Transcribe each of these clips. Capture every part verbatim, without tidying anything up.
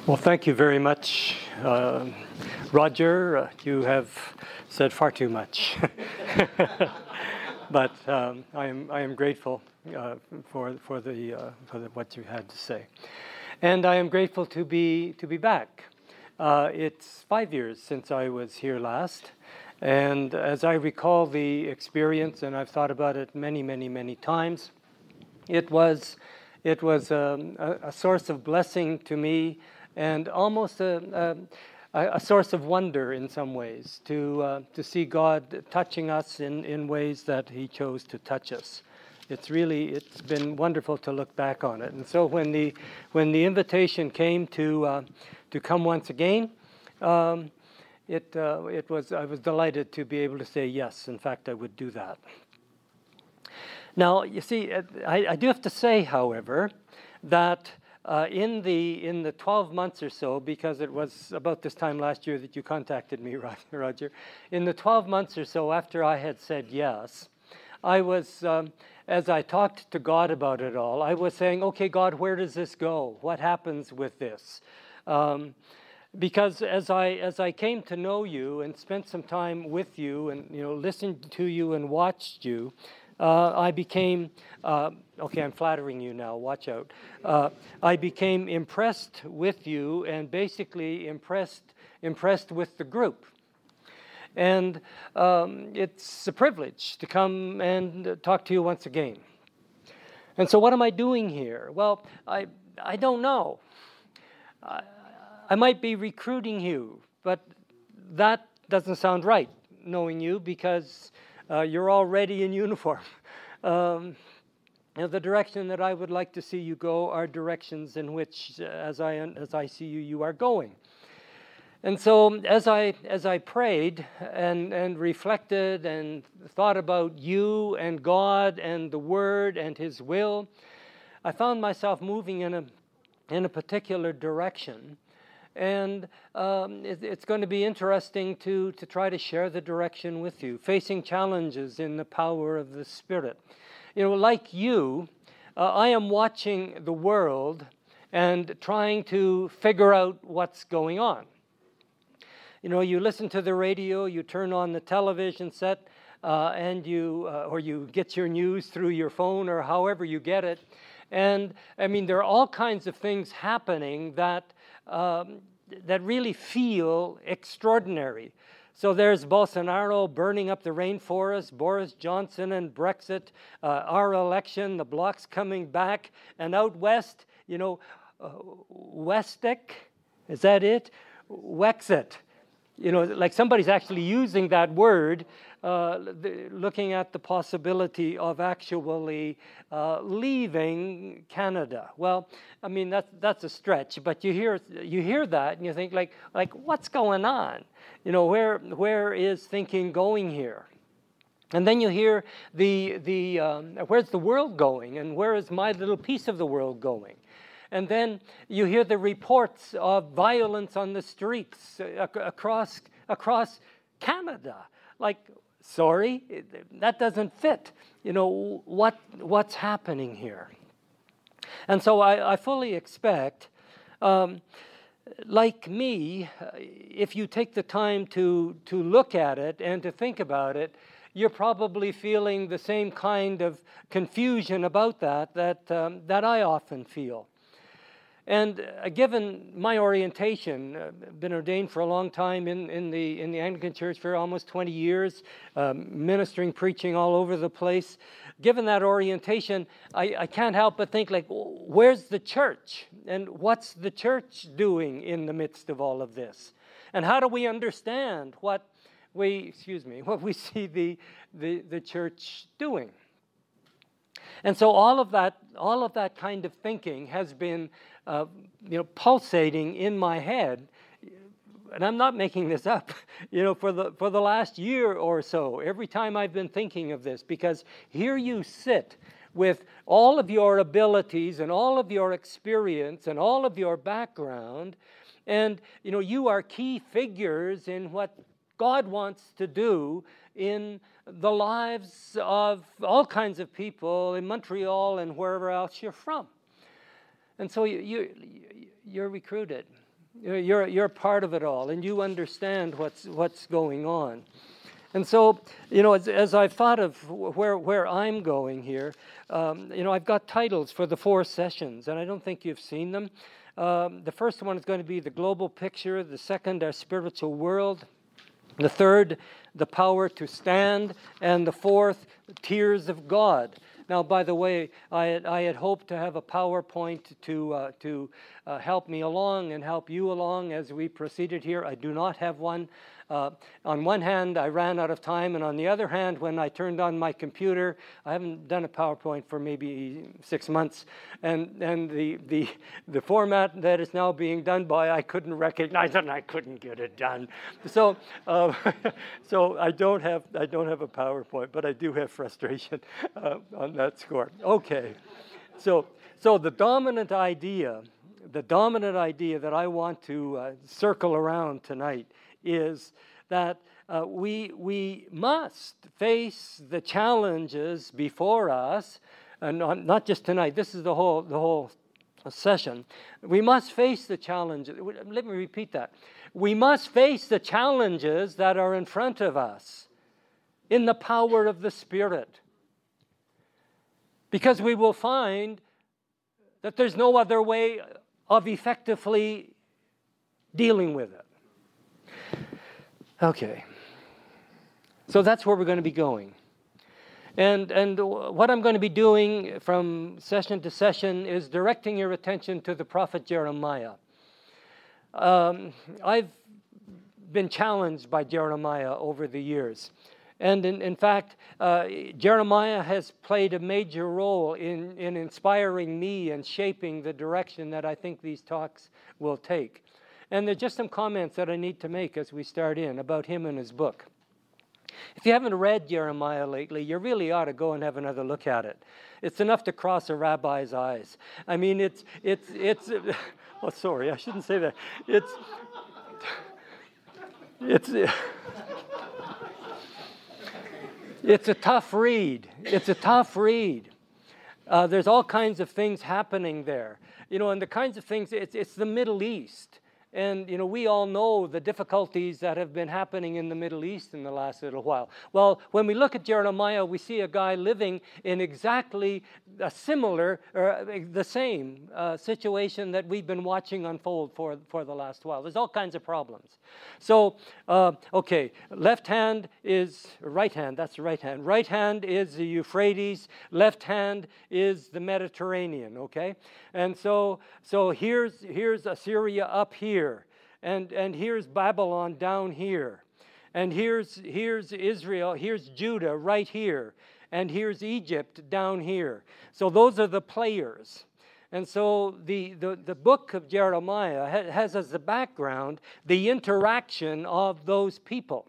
Well, thank you very much, uh, Roger. Uh, you have said far too much, but um, I am I am grateful uh, for for the uh, for the, what you had to say, and I am grateful to be to be back. Uh, it's five years since I was here last, and as I recall the experience, and I've thought about it many, many, many times, it was it was um, a, a source of blessing to me. And almost a, a, a source of wonder in some ways to uh, to see God touching us in, in ways that He chose to touch us. It's really it's been wonderful to look back on it. And so when the when the invitation came to uh, to come once again, um, it uh, it was I was delighted to be able to say yes. In fact, I would do that. Now you see, I, I do have to say, however, that. Uh, in the in the twelve months or so, because it was about this time last year that you contacted me, Roger, in the twelve months or so after I had said yes, I was, um, as I talked to God about it all, I was saying, okay, God, where does this go? What happens with this? Um, because as I as I came to know you and spent some time with you and you know listened to you and watched you, Uh, I became, uh, okay, I'm flattering you now, watch out. Uh, I became impressed with you and basically impressed impressed with the group. And um, it's a privilege to come and talk to you once again. And so what am I doing here? Well, I, I don't know. I, I might be recruiting you, but that doesn't sound right, knowing you, because Uh, you're already in uniform. Um, you know, the direction that I would like to see you go are directions in which, uh, as I as I see you, you are going. And so, as I as I prayed and and reflected and thought about you and God and the Word and His will, I found myself moving in a in a particular direction. And um, it, it's going to be interesting to, to try to share the direction with you, facing challenges in the power of the Spirit. You know, like you, uh, I am watching the world and trying to figure out what's going on. You know, you listen to the radio, you turn on the television set, uh, and you uh, or you get your news through your phone or however you get it. And I mean, there are all kinds of things happening that um, that really feel extraordinary. So there's Bolsonaro burning up the rainforest, Boris Johnson and Brexit, uh, our election, the bloc's coming back, and out west, you know, uh, Westek, is that it? Wexit. You know, like somebody's actually using that word, uh, the, looking at the possibility of actually uh, leaving Canada. Well, I mean that's that's a stretch, but you hear you hear that and you think like like what's going on? You know, where where is thinking going here? And then you hear the the um, where's the world going, and where is my little piece of the world going? And then you hear the reports of violence on the streets across across Canada. Like, sorry, that doesn't fit. You know, what what's happening here? And so I, I fully expect, um, like me, if you take the time to to look at it and to think about it, you're probably feeling the same kind of confusion about that that um, that I often feel. And uh, given my orientation, uh, been ordained for a long time in, in the in the Anglican Church for almost twenty years, um, ministering, preaching all over the place. Given that orientation, I, I can't help but think like, where's the church? And what's the church doing in the midst of all of this? And how do we understand what we, excuse me, what we see the the, the church doing? And so all of that, all of that kind of thinking has been, uh, you know, pulsating in my head, and I'm not making this up. You know, for the for the last year or so, every time I've been thinking of this, because here you sit with all of your abilities and all of your experience and all of your background, and you know, you are key figures in what God wants to do in the lives of all kinds of people in Montreal and wherever else you're from. And so you, you, you're recruited. You're, you're part of it all, and you understand what's, what's going on. And so, you know, as, as I've thought of where, where I'm going here, um, you know, I've got titles for the four sessions, and I don't think you've seen them. Um, the first one is going to be the global picture. The second, our spiritual world. The third, the power to stand. And the fourth, tears of God. Now, by the way, I had, I had hoped to have a PowerPoint to, uh, to uh, help me along and help you along as we proceeded here. I do not have one. Uh, on one hand, I ran out of time, and on the other hand, when I turned on my computer, I haven't done a PowerPoint for maybe six months, and and the the the format that is now being done by, I couldn't recognize it, and I couldn't get it done. So uh, so I don't have I don't have a PowerPoint, but I do have frustration uh, on that score. Okay, so so the dominant idea, the dominant idea that I want to uh, circle around tonight is that uh, we we must face the challenges before us, and not, not just tonight. This is the whole the whole session. We must face the challenges. Let me repeat that. We must face the challenges that are in front of us in the power of the Spirit, because we will find that there's no other way of effectively dealing with it. Okay, so that's where we're going to be going. And, and what I'm going to be doing from session to session is directing your attention to the prophet Jeremiah. Um, I've been challenged by Jeremiah over the years. And in, in fact, uh, Jeremiah has played a major role in, in inspiring me and shaping the direction that I think these talks will take. And there's just some comments that I need to make as we start in about him and his book. If you haven't read Jeremiah lately, you really ought to go and have another look at it. It's enough to cross a rabbi's eyes. I mean, it's, it's, it's, oh, sorry, I shouldn't say that. It's, it's, it's a tough read. It's a tough read. Uh, there's all kinds of things happening there. You know, and the kinds of things, it's, it's the Middle East. And, you know, we all know the difficulties that have been happening in the Middle East in the last little while. Well, when we look at Jeremiah, we see a guy living in exactly a similar, or the same uh, situation that we've been watching unfold for, for the last while. There's all kinds of problems. So, uh, okay, left hand is, right hand, that's the right hand. Right hand is the Euphrates. Left hand is the Mediterranean, okay? And so, so here's, here's Assyria up here. And and here's Babylon down here. And here's here's Israel, here's Judah right here. And here's Egypt down here. So those are the players. And so the, the, the book of Jeremiah ha- has as the background the interaction of those people.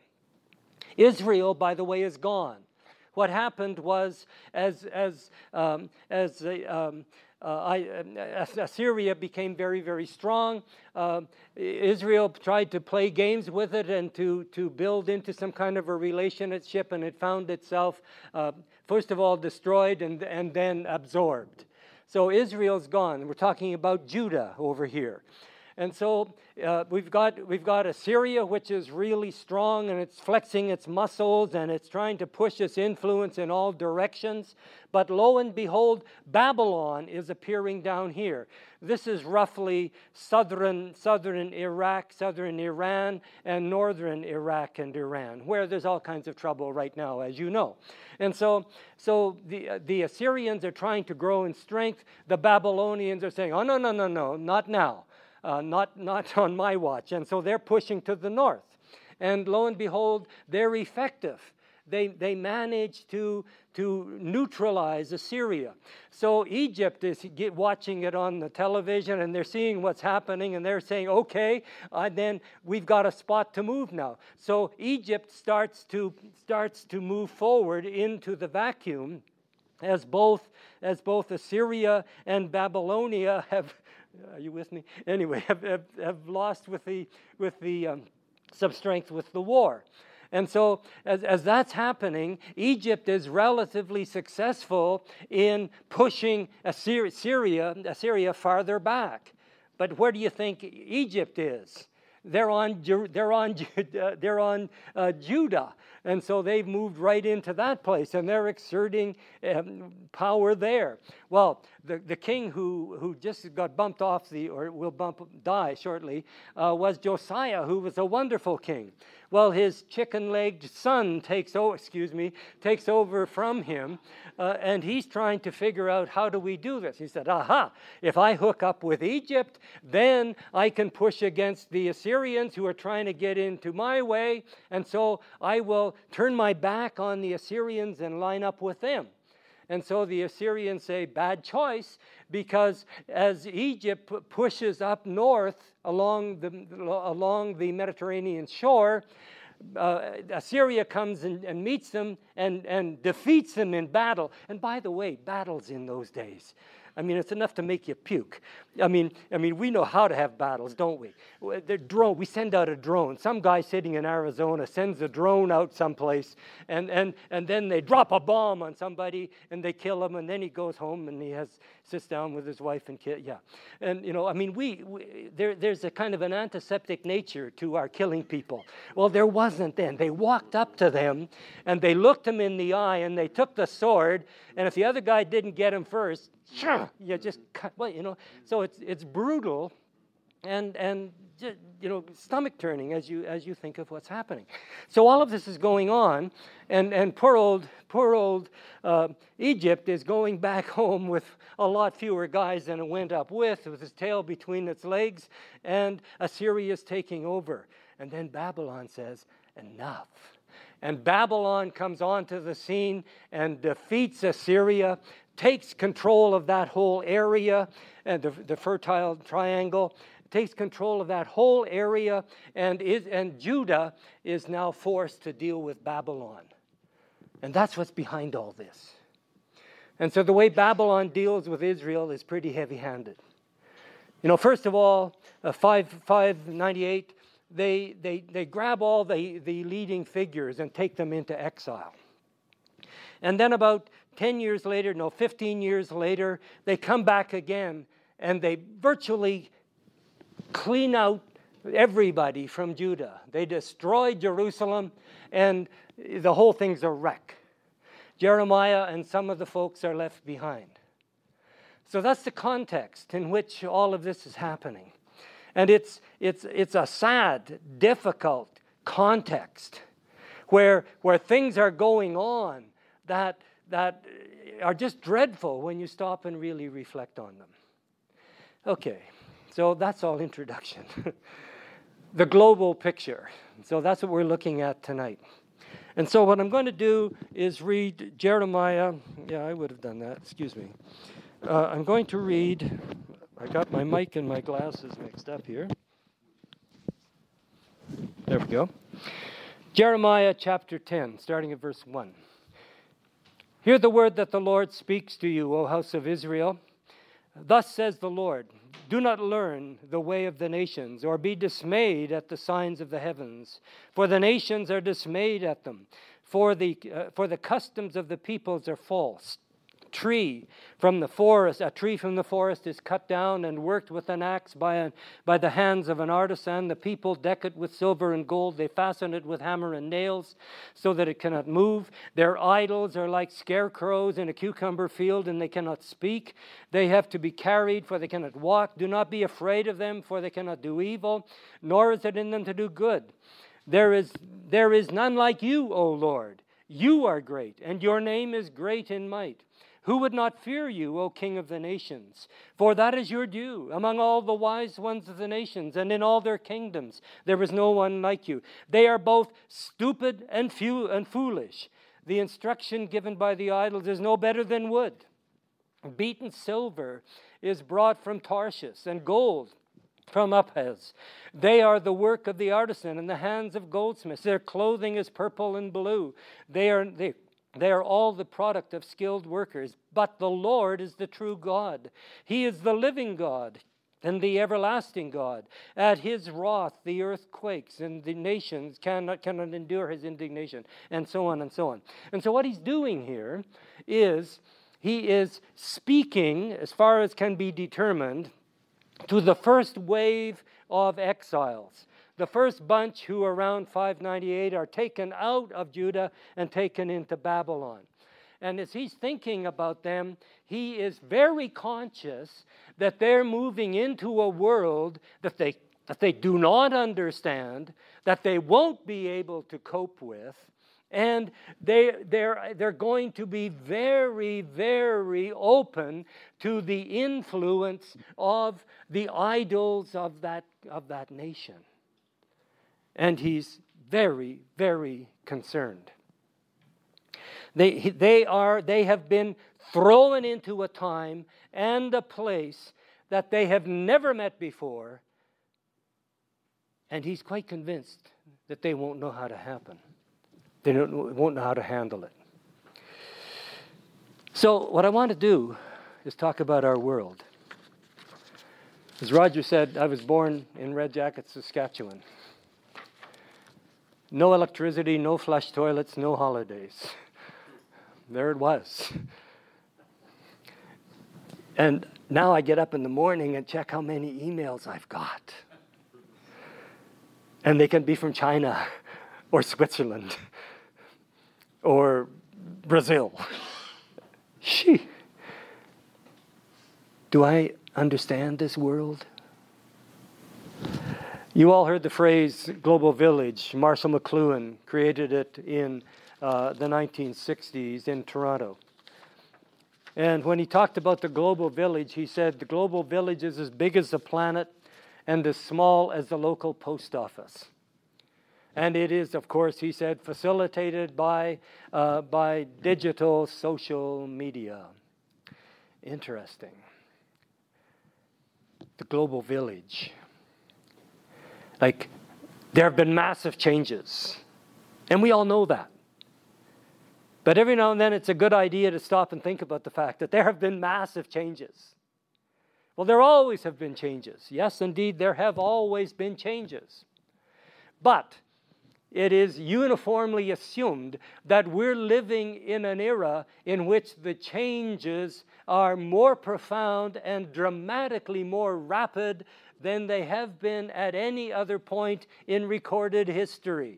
Israel, by the way, is gone. What happened was as as um, as um, Uh, I, uh, Assyria became very, very strong. Uh, Israel tried to play games with it and to, to build into some kind of a relationship, and it found itself, uh, first of all, destroyed and, and then absorbed. So Israel's gone. We're talking about Judah over here. And so uh, we've got we've got Assyria, which is really strong, and it's flexing its muscles, and it's trying to push its influence in all directions. But lo and behold, Babylon is appearing down here. This is roughly southern southern Iraq, southern Iran, and northern Iraq and Iran, where there's all kinds of trouble right now, as you know. And so, so the uh, the Assyrians are trying to grow in strength. The Babylonians are saying, "Oh no, no, no, no, not now." Uh, not not on my watch. And so they're pushing to the north. And lo and behold, they're effective. They they manage to, to neutralize Assyria. So Egypt is get, watching it on the television, and they're seeing what's happening, and they're saying, okay, uh, then we've got a spot to move now. So Egypt starts to starts to move forward into the vacuum as both as both Assyria and Babylonia have. Are you with me? Anyway, have, have, have lost with the with the um, some strength with the war. And so as, as that's happening, Egypt is relatively successful in pushing Assyria, Assyria, Assyria farther back. but where do you think Egypt is? They're on, they're on, they're on uh, Judah. And so they've moved right into that place, and they're exerting um, power there. Well, the, the king who, who just got bumped off the, or will bump die shortly, uh, was Josiah, who was a wonderful king. Well, his chicken-legged son takes, oh, excuse me, takes over from him, uh, and he's trying to figure out, how do we do this? He said, aha, if I hook up with Egypt, then I can push against the Assyrians who are trying to get into my way, and so I will turn my back on the Assyrians and line up with them. And so the Assyrians say, bad choice, because as Egypt pushes up north along the, along the Mediterranean shore, uh, Assyria comes and, and meets them and, and defeats them in battle. And by the way, battles in those days, I mean, it's enough to make you puke. I mean, I mean, we know how to have battles, don't we? The drone, we send out a drone. Some guy sitting in Arizona sends a drone out someplace, and, and, and then they drop a bomb on somebody, and they kill him, and then he goes home, and he has sits down with his wife and kid. Yeah, and you know, I mean, we, we there there's a kind of an antiseptic nature to our killing people. Well, there wasn't then. They walked up to them, and they looked him in the eye, and they took the sword, and if the other guy didn't get him first, you just cut, well, you know, so it's it's brutal, and and you know, stomach turning as you as you think of what's happening. So all of this is going on, and and poor old poor old uh, Egypt is going back home with a lot fewer guys than it went up with, with its tail between its legs, and Assyria is taking over, and then Babylon says, enough. And Babylon comes onto the scene and defeats Assyria, takes control of that whole area, and the, the Fertile Triangle, takes control of that whole area, and is and Judah is now forced to deal with Babylon. And that's what's behind all this. And so the way Babylon deals with Israel is pretty heavy-handed. You know, first of all, uh, five ninety-eight, they they they grab all the, the leading figures and take them into exile. And then about ten years later, no, fifteen years later, they come back again, and they virtually clean out everybody from Judah. They destroy Jerusalem, and the whole thing's a wreck. Jeremiah and some of the folks are left behind. So that's the context in which all of this is happening. And it's it's it's a sad, difficult context where where things are going on that that are just dreadful when you stop and really reflect on them. Okay, so that's all introduction. The global picture. So that's what we're looking at tonight. And so what I'm going to do is read Jeremiah. Yeah, I would have done that. Excuse me. Uh, I'm going to read. I got my mic and my glasses mixed up here. There we go. Jeremiah chapter ten, starting at verse one. Hear the word that the Lord speaks to you, O house of Israel. Thus says the Lord, do not learn the way of the nations, or be dismayed at the signs of the heavens. For the nations are dismayed at them, for the, uh, for the customs of the peoples are false. Tree from the forest, a tree from the forest is cut down and worked with an axe by, an, by the hands of an artisan. The people deck it with silver and gold. They fasten it with hammer and nails so that it cannot move. Their idols are like scarecrows in a cucumber field, and they cannot speak. They have to be carried, for they cannot walk. Do not be afraid of them, for they cannot do evil, nor is it in them to do good. There is, there is none like you, O Lord. You are great, and your name is great in might. Who would not fear you, O King of the nations? For that is your due among all the wise ones of the nations, and in all their kingdoms there is no one like you. They are both stupid and few and foolish. The instruction given by the idols is no better than wood. Beaten silver is brought from Tarshish, and gold from Upaz. They are the work of the artisan in the hands of goldsmiths. Their clothing is purple and blue. They are they. They are all the product of skilled workers, but the Lord is the true God. He is the living God and the everlasting God. At his wrath the earth quakes, and the nations cannot, cannot endure his indignation, and so on and so on. And so what he's doing here is he is speaking, as far as can be determined, to the first wave of exiles. The first bunch who around five ninety-eight are taken out of Judah and taken into Babylon. And as he's thinking about them, he is very conscious that they're moving into a world that they, that they do not understand, that they won't be able to cope with, and they, they're, they're going to be very, very open to the influence of the idols of that, of that nation. And he's very, very concerned. They, they, are, they have been thrown into a time and a place that they have never met before, and he's quite convinced that they won't know how to happen. They don't, won't know how to handle it. So what I want to do is talk about our world. As Roger said, I was born in Red Jacket, Saskatchewan. No electricity, no flush toilets, no holidays. There it was. And now I get up in the morning and check how many emails I've got. And they can be from China or Switzerland or Brazil. She. Do I understand this world? You all heard the phrase global village. Marshall McLuhan created it in uh, the nineteen sixties in Toronto. And when he talked about the global village, he said the global village is as big as the planet and as small as the local post office. And it is, of course, he said, facilitated by, uh, by digital social media. Interesting. The global village. Like, there have been massive changes. And we all know that. But every now and then it's a good idea to stop and think about the fact that there have been massive changes. Well, there always have been changes. Yes, indeed, there have always been changes. But it is uniformly assumed that we're living in an era in which the changes are more profound and dramatically more rapid than they have been at any other point in recorded history.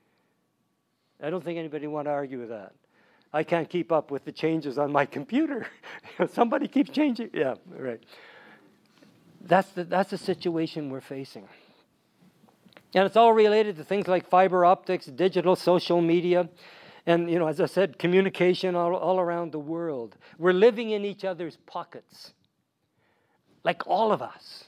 I don't think anybody want to argue with that. I can't keep up with the changes on my computer. Somebody keeps changing. Yeah, right. That's the, that's the situation we're facing. And it's all related to things like fiber optics, digital social media, and, you know, as I said, communication all, all around the world. We're living in each other's pockets, like all of us.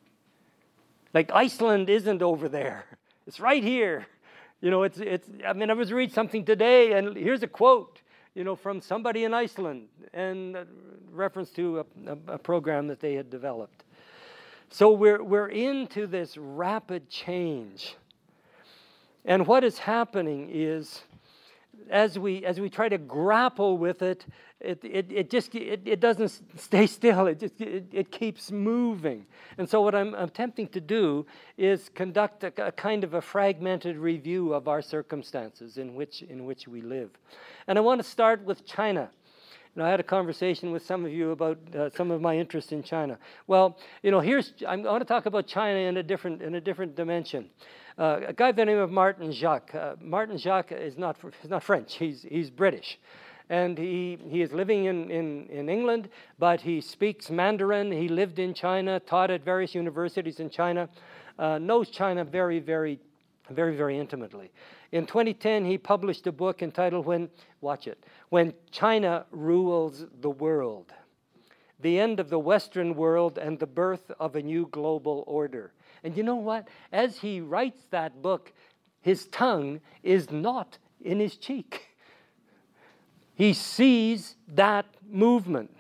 Like Iceland isn't over there. It's right here. You know, it's, it's, I mean, I was reading something today, and here's a quote, you know, from somebody in Iceland, and a reference to a, a, a program that they had developed. So we're, we're into this rapid change. And what is happening is, as we, as we try to grapple with it, it, it, it just, it, it doesn't stay still. It just, it, it keeps moving. And so what I'm attempting to do is conduct a, a kind of a fragmented review of our circumstances in which, in which we live. And I want to start with China. And I had a conversation with some of you about uh, some of my interest in China. Well, you know, here's, I'm going to talk about China in a different, in a different dimension. Uh, a guy by the name of Martin Jacques. Uh, Martin Jacques is not, is not French, he's, he's British. And he, he is living in, in, in England, but he speaks Mandarin. He lived in China, taught at various universities in China, uh, knows China very, very, very, very intimately. In twenty ten, he published a book entitled, When, watch it, When China Rules the World, The End of the Western World and the Birth of a New Global Order. And you know what? As he writes that book, his tongue is not in his cheek. He sees that movement.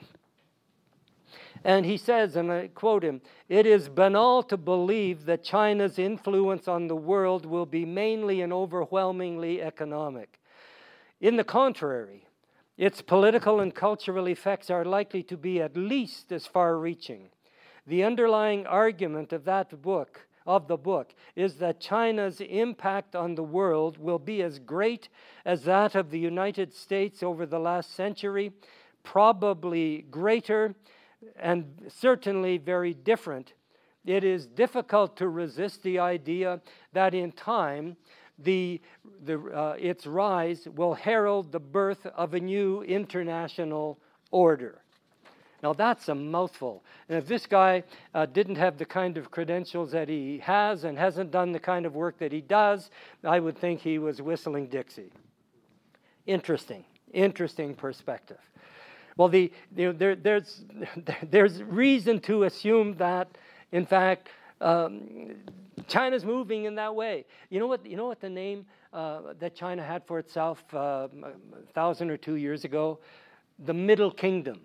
And he says, and I quote him, "It is banal to believe that China's influence on the world will be mainly and overwhelmingly economic. In the contrary, its political and cultural effects are likely to be at least as far-reaching. The underlying argument of that book, of the book, is that China's impact on the world will be as great as that of the United States over the last century, probably greater, and certainly very different it is difficult to resist the idea that in time, the, the, uh, its rise will herald the birth of a new international order. Now that's a mouthful. And if this guy uh, didn't have the kind of credentials that he has and hasn't done the kind of work that he does, I would think he was whistling Dixie. Interesting, interesting perspective. Well, the, you know, there, there's, there's reason to assume that, in fact, um, China's moving in that way. You know what, you know what the name uh, that China had for itself uh, a thousand or two years ago? The Middle Kingdom.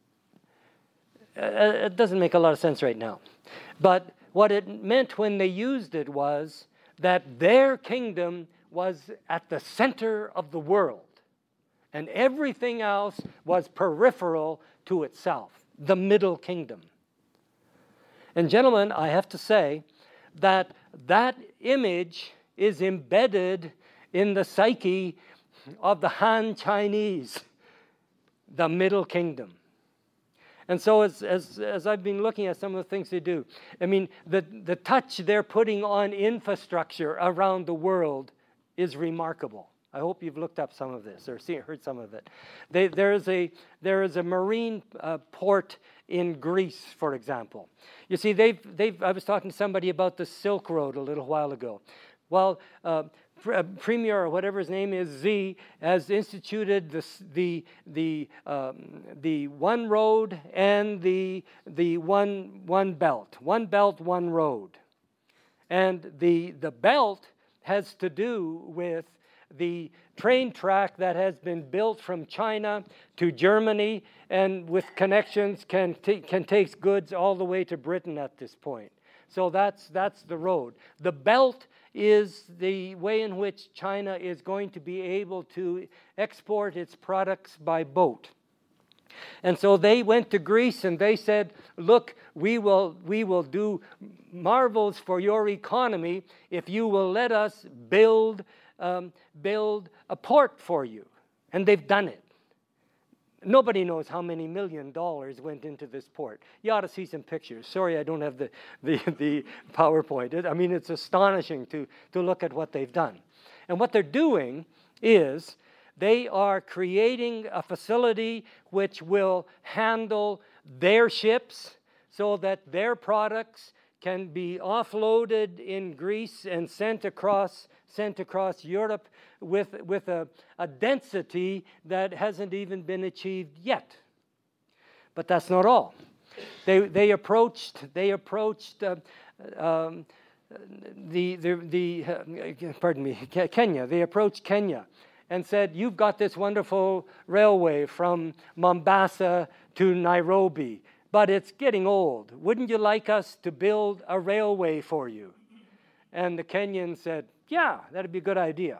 Uh, it doesn't make a lot of sense right now. But what it meant when they used it was that their kingdom was at the center of the world. And everything else was peripheral to itself. The Middle Kingdom. And gentlemen, I have to say that that image is embedded in the psyche of the Han Chinese. The Middle Kingdom. And so as, as, as I've been looking at some of the things they do, I mean, the, the touch they're putting on infrastructure around the world is remarkable. I hope you've looked up some of this or seen, heard some of it. They, there, is a, there is a marine uh, port in Greece, for example. You see, they've, they've, I was talking to somebody about the Silk Road a little while ago. Well, uh, Premier or whatever his name is, Xi, has instituted the the the um, the one road and the the one one belt, one belt, one road, and the the belt has to do with the train track that has been built from China to Germany, and with connections can t- can take goods all the way to Britain at this point. So that's that's the road. The belt is the way in which China is going to be able to export its products by boat. And so they went to Greece and they said, look, we will, we will do marvels for your economy if you will let us build, um, build a port for you. And they've done it. Nobody knows how many million dollars went into this port. You ought to see some pictures. Sorry, I don't have the, the, the PowerPoint. It, I mean, it's astonishing to, to look at what they've done. And what they're doing is they are creating a facility which will handle their ships so that their products can be offloaded in Greece and sent across sent across Europe with, with a, a density that hasn't even been achieved yet. But that's not all. They, they approached, they approached uh, um, the, the, the uh, pardon me, Kenya. They approached Kenya and said, you've got this wonderful railway from Mombasa to Nairobi, but it's getting old. Wouldn't you like us to build a railway for you? And the Kenyans said, yeah, that'd be a good idea.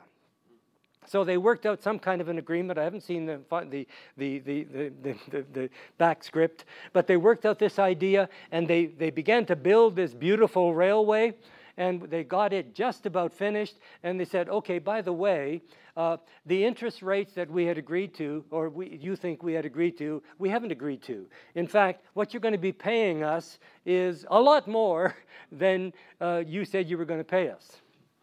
So they worked out some kind of an agreement. I haven't seen the the the the the, the, the back script, but they worked out this idea, and they, they began to build this beautiful railway, and they got it just about finished. And they said, okay, by the way, uh, the interest rates that we had agreed to, or we, you think we had agreed to, we haven't agreed to. In fact, what you're going to be paying us is a lot more than uh, you said you were going to pay us.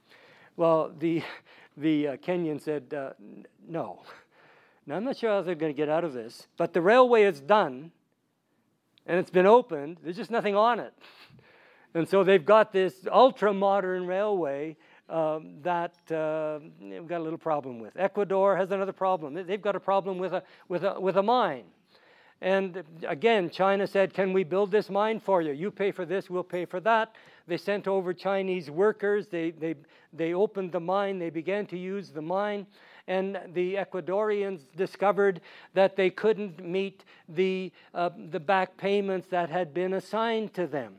Well, the the uh, Kenyan said, uh, no. Now, I'm not sure how they're going to get out of this, but the railway is done, and it's been opened. There's just nothing on it. And so they've got this ultra-modern railway um, that uh, we've got a little problem with. Ecuador has another problem. They've got a problem with a, with a, with a mine. And again, China said, can we build this mine for you? You pay for this, we'll pay for that. They sent over Chinese workers. They, they, they opened the mine. They began to use the mine. And the Ecuadorians discovered that they couldn't meet the, uh, the back payments that had been assigned to them.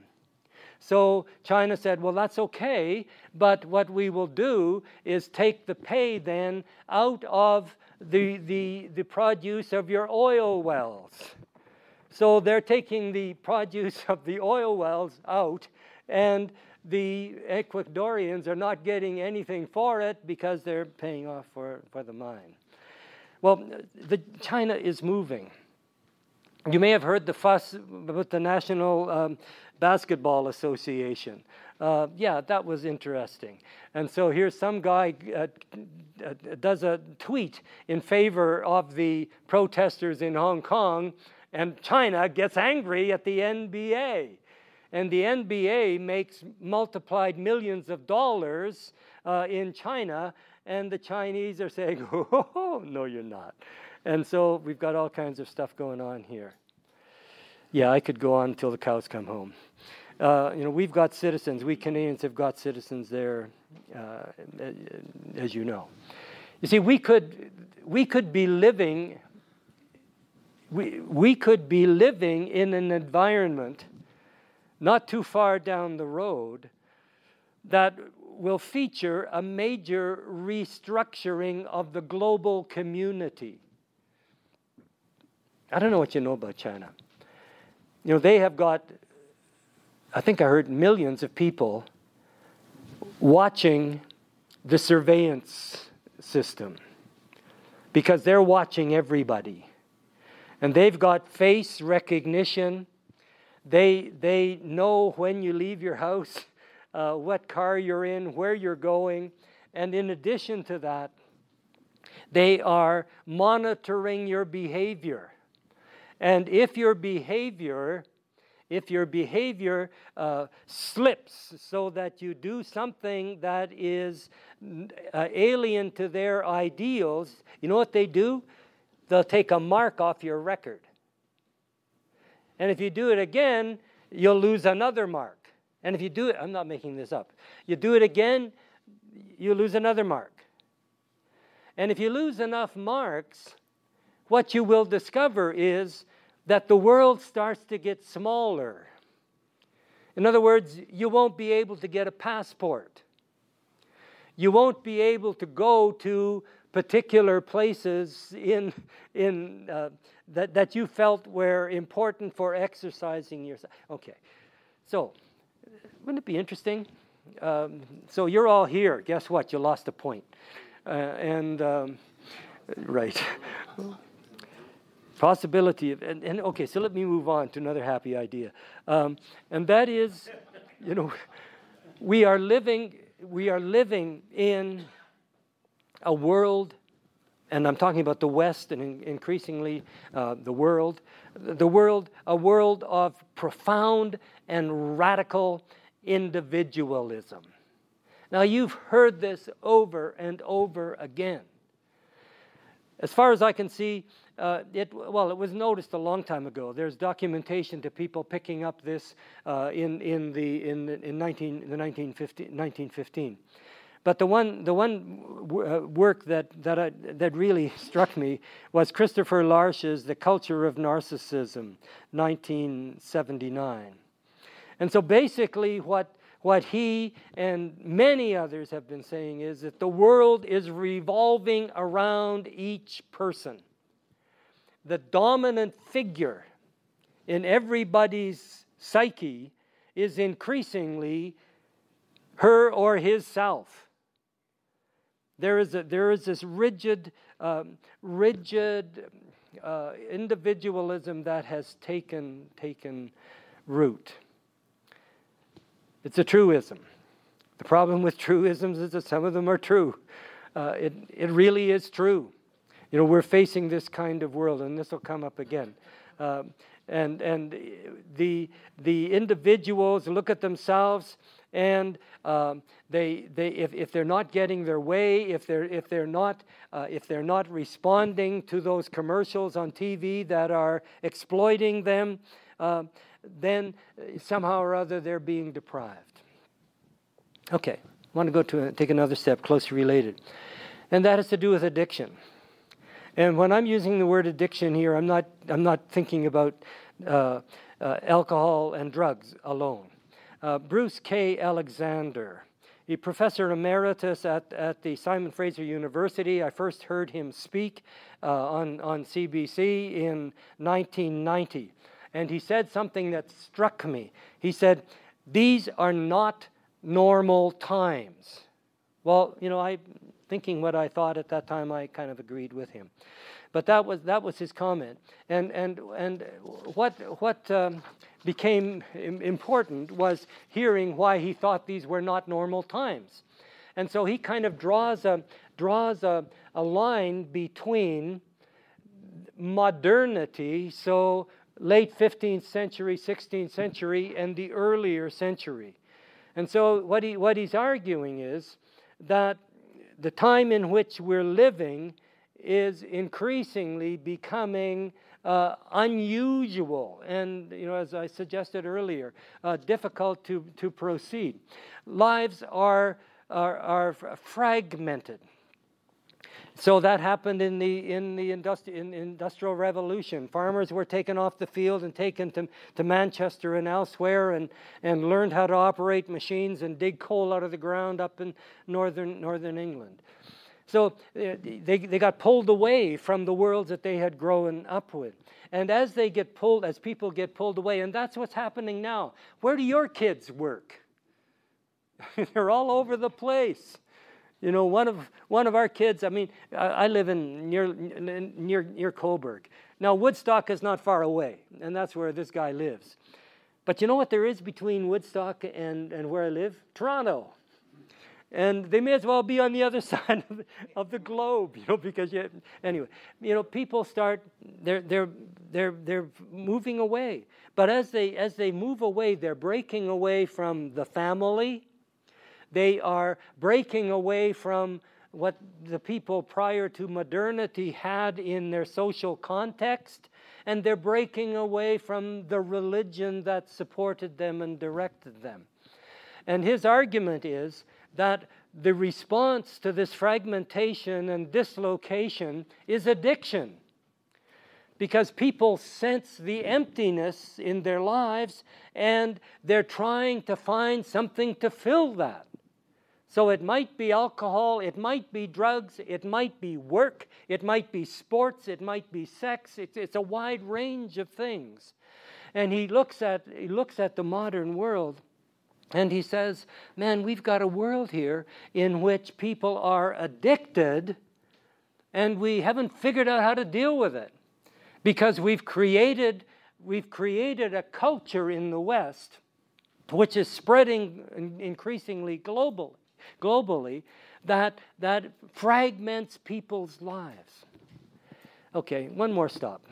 So China said, well, that's okay, but what we will do is take the pay then out of the, the, the produce of your oil wells. So they're taking the produce of the oil wells out, and the Ecuadorians are not getting anything for it because they're paying off for, for the mine. Well, the, China is moving. You may have heard the fuss about the National um, Basketball Association. Uh, yeah, that was interesting. And so here's some guy uh, uh, does a tweet in favor of the protesters in Hong Kong, and China gets angry at the N B A. And the N B A makes multiplied millions of dollars uh, in China, and the Chinese are saying, oh, no, you're not. And so we've got all kinds of stuff going on here. Yeah, I could go on until the cows come home. Uh, you know, we've got citizens. We Canadians have got citizens there, uh, as you know. You see, we could we could be living we we could be living in an environment not too far down the road that will feature a major restructuring of the global community. I don't know what you know about China. You know, they have got, I think I heard millions of people watching the surveillance system because they're watching everybody. And they've got face recognition. They, they know when you leave your house, uh, what car you're in, where you're going. And in addition to that, they are monitoring your behavior. And if your behavior, if your behavior uh, slips so that you do something that is uh, alien to their ideals, you know what they do? They'll take a mark off your record. And if you do it again, you'll lose another mark. And if you do it, I'm not making this up. You do it again, you lose another mark. And if you lose enough marks, what you will discover is that the world starts to get smaller. In other words, you won't be able to get a passport. You won't be able to go to particular places in, in, uh, that, that you felt were important for exercising yourself. Okay, so wouldn't it be interesting? Um, so you're all here. Guess what? You lost a point. Uh, and, um, right. Possibility of, and, and okay, so let me move on to another happy idea. Um, and that is, you know, we are living, we are living in a world, and I'm talking about the West and in, increasingly uh, the world, the world, a world of profound and radical individualism. Now, you've heard this over and over again. As far as I can see, uh, it well, it was noticed a long time ago. There's documentation to people picking up this uh, in in the in in nineteen the nineteen fifteen. But the one the one w- uh, work that that I, that really struck me was Christopher Larsh's The Culture of Narcissism, nineteen seventy-nine. And so basically, what What he and many others have been saying is that the world is revolving around each person. The dominant figure in everybody's psyche is increasingly her or his self. There is a, there is this rigid, um, rigid uh, individualism that has taken taken root. It's a truism. The problem with truisms is that some of them are true. Uh, it, it really is true. You know, we're facing this kind of world, and this will come up again. Um, and and the the individuals look at themselves, and um, they they if, if they're not getting their way, if they're if they're not uh, if they're not responding to those commercials on T V that are exploiting them, Uh, then somehow or other they're being deprived. Okay, I want to go to a, take another step, closely related, and that has to do with addiction. And when I'm using the word addiction here, I'm not I'm not thinking about uh, uh, alcohol and drugs alone. Uh, Bruce K. Alexander, a professor emeritus at, at the Simon Fraser University. I first heard him speak uh, on on C B C in nineteen ninety. And he said something that struck me. He said, "These are not normal times." Well, you know, I thinking what I thought at that time, I kind of agreed with him. But that was that was his comment. And and and what what um, became important was hearing why he thought these were not normal times. And so he kind of draws a draws a, a line between modernity, so late fifteenth century, sixteenth century, and the earlier century. And so what he what he's arguing is that the time in which we're living is increasingly becoming uh, unusual and, you know, as I suggested earlier, uh, difficult to, to proceed. Lives are, are, are fragmented. So that happened in the in the industri- in Industrial Revolution. Farmers were taken off the field and taken to, to Manchester and elsewhere and, and learned how to operate machines and dig coal out of the ground up in northern northern England. So uh, they they got pulled away from the worlds that they had grown up with. And as they get pulled, as people get pulled away, and that's what's happening now. Where do your kids work? They're all over the place. You know, one of one of our kids. I mean, I, I live in near near near Coburg. Now, Woodstock is not far away, and that's where this guy lives. But you know what there is between Woodstock and, and where I live? Toronto. And they may as well be on the other side of the, of the globe, you know, because you, anyway, you know, people start they're they're they're they're moving away. But as they as they move away, they're breaking away from the family. They are breaking away from what the people prior to modernity had in their social context, and they're breaking away from the religion that supported them and directed them. And his argument is that the response to this fragmentation and dislocation is addiction, because people sense the emptiness in their lives and they're trying to find something to fill that. So it might be alcohol, it might be drugs, it might be work, it might be sports, it might be sex. It's, it's a wide range of things. And he looks at he looks at the modern world and he says, man, we've got a world here in which people are addicted and we haven't figured out how to deal with it. Because we've created we've created a culture in the West which is spreading increasingly globally. globally, that, that fragments people's lives. Okay, one more stop.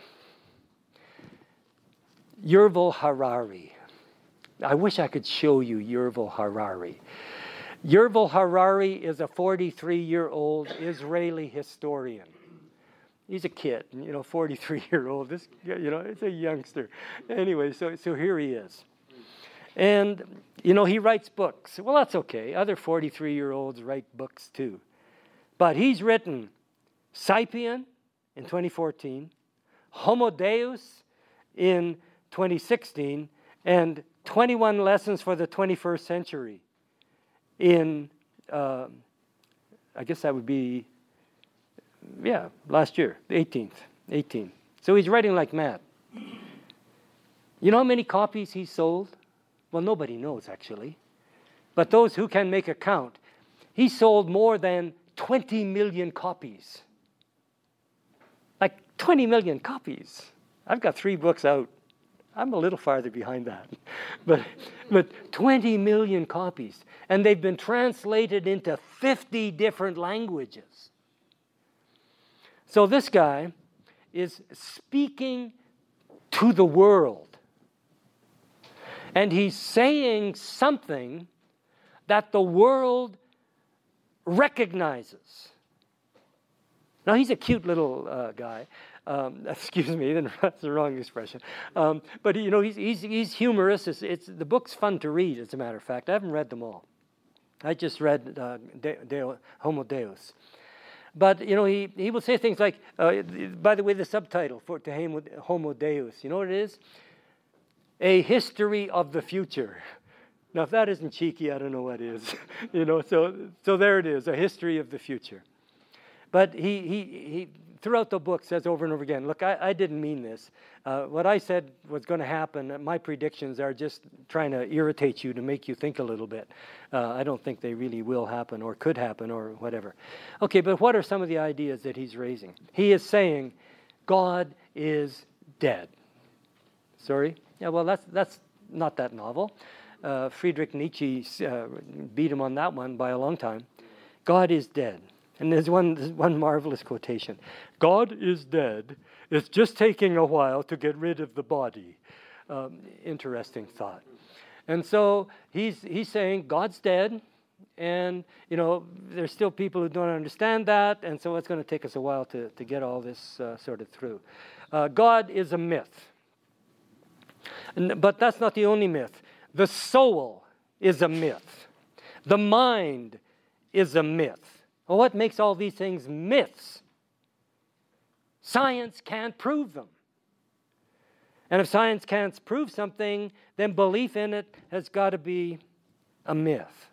Yuval Harari. I wish I could show you Yuval Harari. Yuval Harari is a forty-three-year-old Israeli historian. He's a kid, you know, forty-three-year-old. This, you know, it's a youngster. Anyway, so so here he is. And, you know, he writes books. Well, that's okay. Other forty-three-year-olds write books too. But he's written Scipion in twenty fourteen, Homo Deus in twenty sixteen, and twenty-one Lessons for the twenty-first Century in, uh, I guess that would be, yeah, last year, eighteenth, eighteen. So he's writing like mad. You know how many copies he sold? Well, nobody knows, actually. But those who can make a count, he sold more than twenty million copies. Like twenty million copies. I've got three books out. I'm a little farther behind that. But, but twenty million copies. And they've been translated into fifty different languages. So this guy is speaking to the world. And he's saying something that the world recognizes. Now, he's a cute little uh, guy. Um, excuse me, that's the wrong expression. Um, but, you know, he's, he's, he's humorous. It's, it's, the book's fun to read, as a matter of fact. I haven't read them all. I just read uh, De, De, Homo Deus. But, you know, he, he will say things like, uh, by the way, the subtitle for to Homo Deus, you know what it is? A history of the future. Now, if that isn't cheeky, I don't know what is. you know, so so there it is, a history of the future. But he he he throughout the book says over and over again, look, I, I didn't mean this. Uh, what I said was going to happen, my predictions are just trying to irritate you to make you think a little bit. Uh, I don't think they really will happen or could happen or whatever. Okay, but what are some of the ideas that he's raising? He is saying God is dead. Sorry? Yeah, well, that's, that's not that novel. Uh, Friedrich Nietzsche uh, beat him on that one by a long time. God is dead. And there's one, there's one marvelous quotation. God is dead. It's just taking a while to get rid of the body. Um, interesting thought. And so he's he's saying God's dead. And, you know, there's still people who don't understand that. And so it's going to take us a while to, to get all this uh, sort of through. Uh, God is a myth. And, but that's not the only myth. The soul is a myth. The mind is a myth. Well, what makes all these things myths? Science can't prove them. And if science can't prove something, then belief in it has got to be a myth.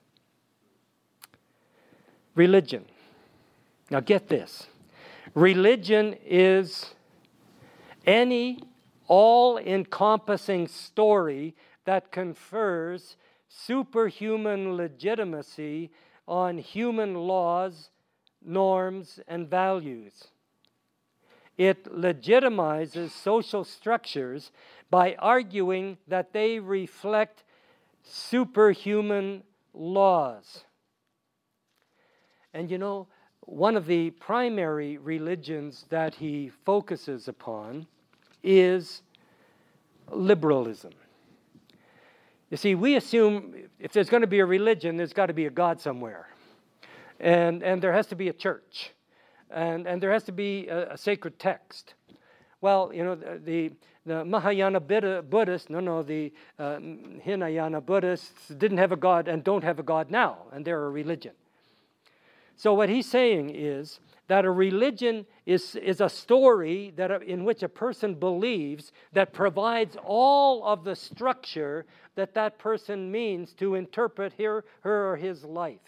Religion. Now get this. Religion is any all-encompassing story that confers superhuman legitimacy on human laws, norms, and values. It legitimizes social structures by arguing that they reflect superhuman laws. And you know, one of the primary religions that he focuses upon is liberalism. You see, we assume if there's going to be a religion, there's got to be a God somewhere. And, and there has to be a church. And, and there has to be a, a sacred text. Well, you know, the, the Mahayana Buddhists, no, no, the uh, Hinayana Buddhists didn't have a God and don't have a God now, and they're a religion. So what he's saying is that a religion is, is a story that in which a person believes that provides all of the structure that that person means to interpret her, her or his life.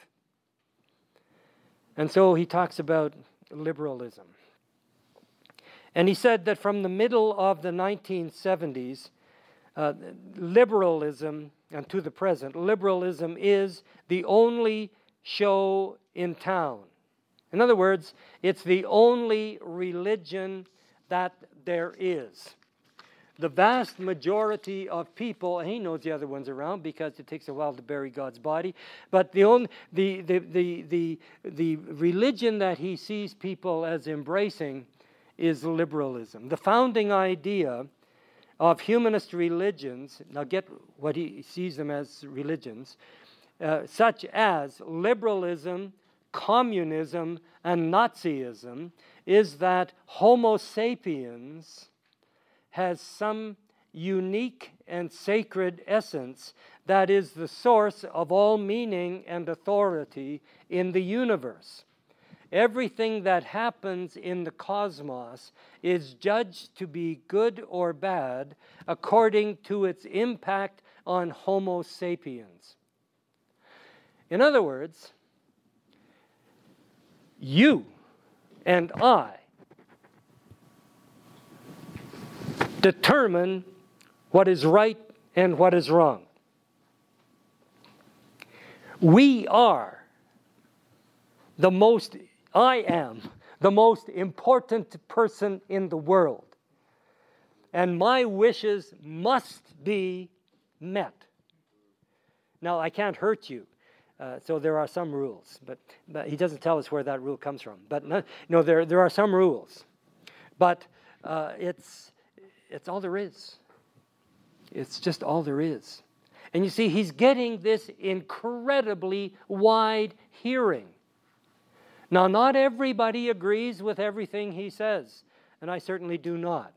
And so he talks about liberalism. And he said that from the middle of the nineteen seventies, uh, liberalism, and to the present, liberalism is the only show in town. In other words, it's the only religion that there is. The vast majority of people, and he knows the other ones around because it takes a while to bury God's body, but the only the the the the, the religion that he sees people as embracing is liberalism. The founding idea of humanist religions, now get what he sees them as religions, uh, such as liberalism, communism, and Nazism, is that Homo sapiens has some unique and sacred essence that is the source of all meaning and authority in the universe. Everything that happens in the cosmos is judged to be good or bad according to its impact on Homo sapiens. In other words, you and I determine what is right and what is wrong. We are the most, I am the most important person in the world. And my wishes must be met. Now, I can't hurt you. Uh, so there are some rules, but, but he doesn't tell us where that rule comes from. But no, no there, there are some rules. But uh, it's, it's all there is. It's just all there is. And you see, he's getting this incredibly wide hearing. Now, not everybody agrees with everything he says, and I certainly do not.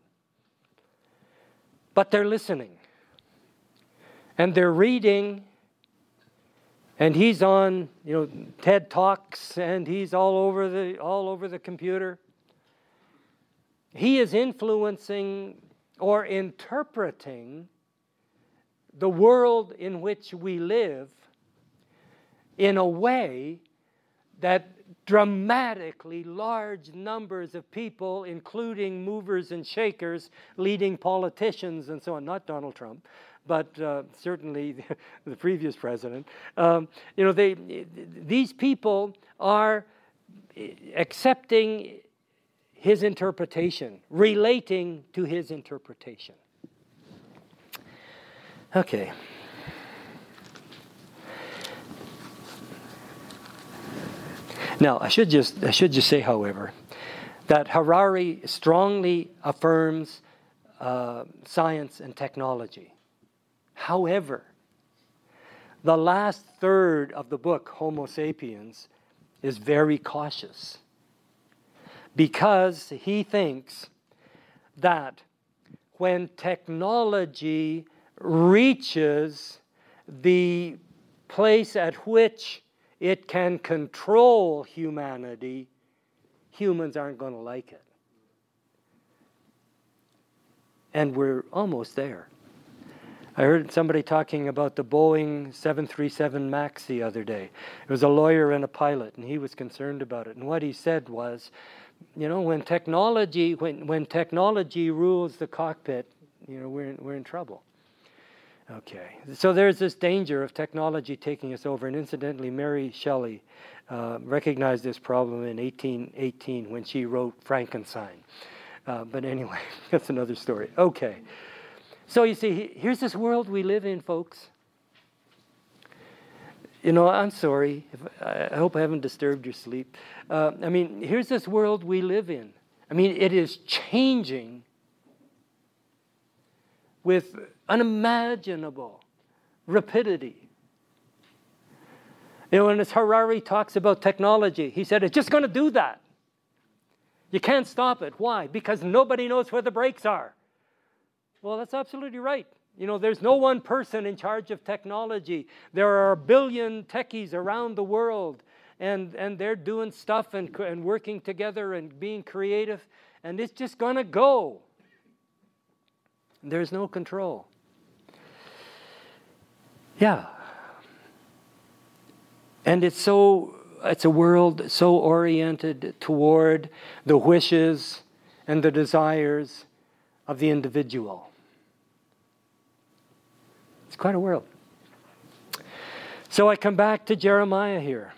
But they're listening. And they're reading. And he's on, you know, TED Talks, and he's all over the all over the computer. He is influencing or interpreting the world in which we live in a way that dramatically large numbers of people, including movers and shakers, leading politicians and so on, not Donald Trump, but uh, certainly the, the previous president, um, you know, they, these people are accepting his interpretation, relating to his interpretation. Okay. Now, I should just I should just say, however, that Harari strongly affirms uh, science and technology. However, the last third of the book, Homo Sapiens, is very cautious because he thinks that when technology reaches the place at which it can control humanity, humans aren't going to like it. And we're almost there. I heard somebody talking about the Boeing seven thirty-seven MAX the other day. It was a lawyer and a pilot, and he was concerned about it. And what he said was, you know, when technology when when technology rules the cockpit, you know, we're in, we're in trouble. Okay, so there's this danger of technology taking us over. And incidentally, Mary Shelley uh, recognized this problem in eighteen eighteen when she wrote Frankenstein. Uh, but anyway, that's another story. Okay, so you see, here's this world we live in, folks. You know, I'm sorry. If, I hope I haven't disturbed your sleep. Uh, I mean, here's this world we live in. I mean, it is changing with unimaginable rapidity. You know, when as Harari talks about technology, he said, it's just going to do that. You can't stop it. Why? Because nobody knows where the brakes are. Well, that's absolutely right. You know, there's no one person in charge of technology. There are a billion techies around the world, and, and they're doing stuff and, and working together and being creative, and it's just going to go. There's no control. Yeah. And it's so, it's a world so oriented toward the wishes and the desires of the individual. It's quite a world. So I come back to Jeremiah here.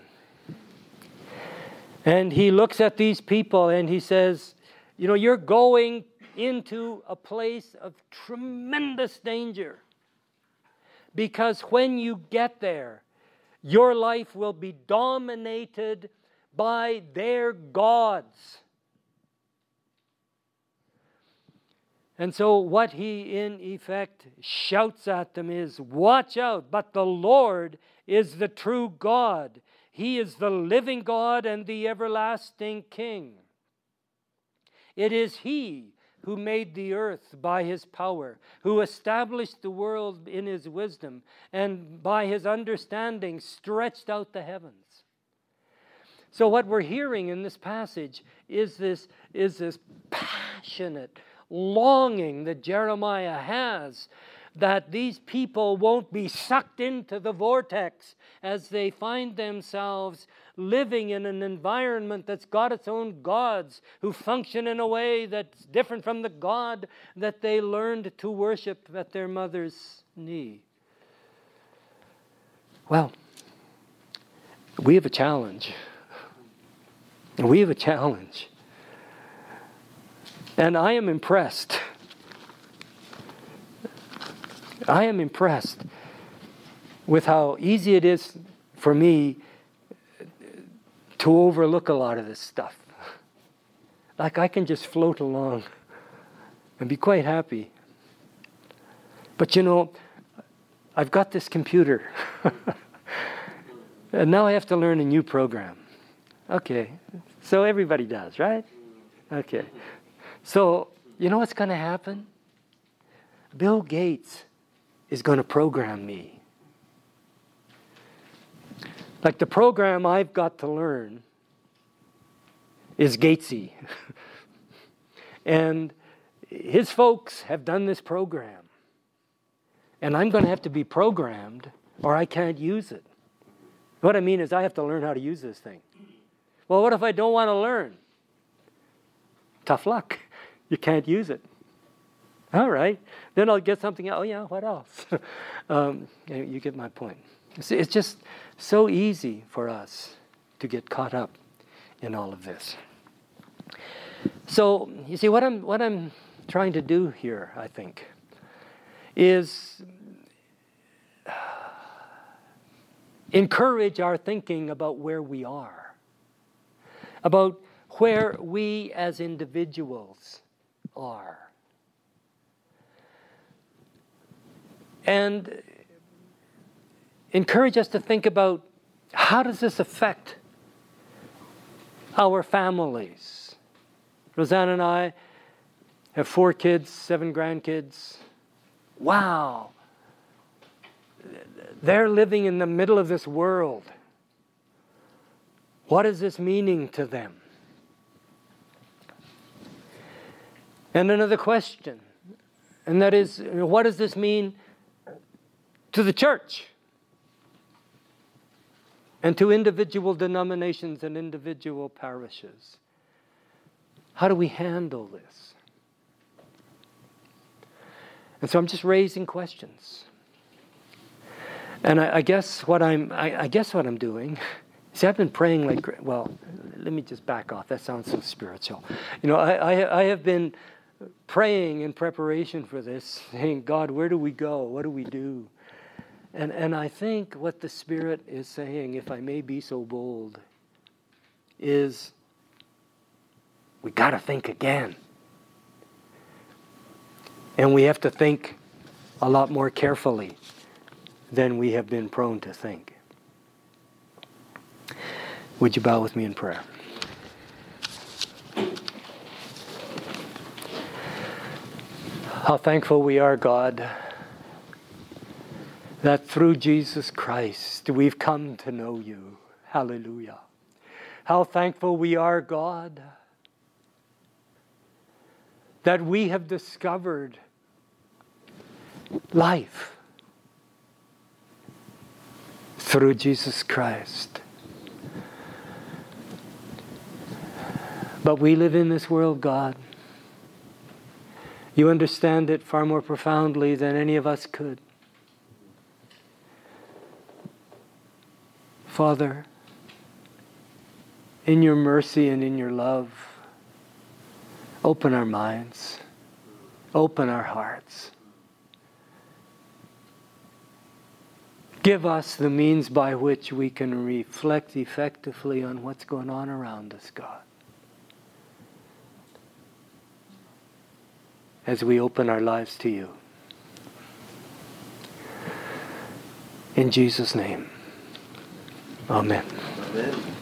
And he looks at these people and he says, you know, you're going into a place of tremendous danger. Because when you get there, your life will be dominated by their gods. And so what he in effect shouts at them is, watch out, but the Lord is the true God. He is the living God and the everlasting King. It is He who made the earth by His power, who established the world in His wisdom, and by His understanding stretched out the heavens. So what we're hearing in this passage is this, is this passionate longing that Jeremiah has that these people won't be sucked into the vortex as they find themselves living in an environment that's got its own gods who function in a way that's different from the God that they learned to worship at their mother's knee. Well, we have a challenge. We have a challenge. And I am impressed. I am impressed with how easy it is for me to overlook a lot of this stuff. Like I can just float along and be quite happy. But you know, I've got this computer. And now I have to learn a new program. Okay, so everybody does, right? Okay. So, you know what's going to happen? Bill Gates is going to program me. Like the program I've got to learn is Gatesy. And his folks have done this program. And I'm going to have to be programmed or I can't use it. What I mean is I have to learn how to use this thing. Well, what if I don't want to learn? Tough luck. You can't use it. All right. Then I'll get something else. Oh, yeah, what else? um, you get my point. See, it's just so easy for us to get caught up in all of this. So, you see, what I'm, what I'm trying to do here, I think, is encourage our thinking about where we are, about where we as individuals are. And encourage us to think about, how does this affect our families? Rosanna and I have four kids, seven grandkids. Wow. They're living in the middle of this world. What is this meaning to them? And another question, and that is, what does this mean to the church and to individual denominations and individual parishes? How do we handle this? And so I'm just raising questions. And I, I guess what I'm I, I guess what I'm doing, see, I've been praying like, well, let me just back off. That sounds so spiritual. You know, I, I, I have been praying in preparation for this, saying, God, where do we go? What do we do? And and I think what the Spirit is saying, if I may be so bold, is we got to think again. And we have to think a lot more carefully than we have been prone to think. Would you bow with me in prayer? How thankful we are, God, that through Jesus Christ we've come to know you. Hallelujah. How thankful we are, God, that we have discovered life through Jesus Christ. But we live in this world, God. You understand it far more profoundly than any of us could. Father, in your mercy and in your love, open our minds, open our hearts. Give us the means by which we can reflect effectively on what's going on around us, God. As we open our lives to you. In Jesus' name, amen. Amen.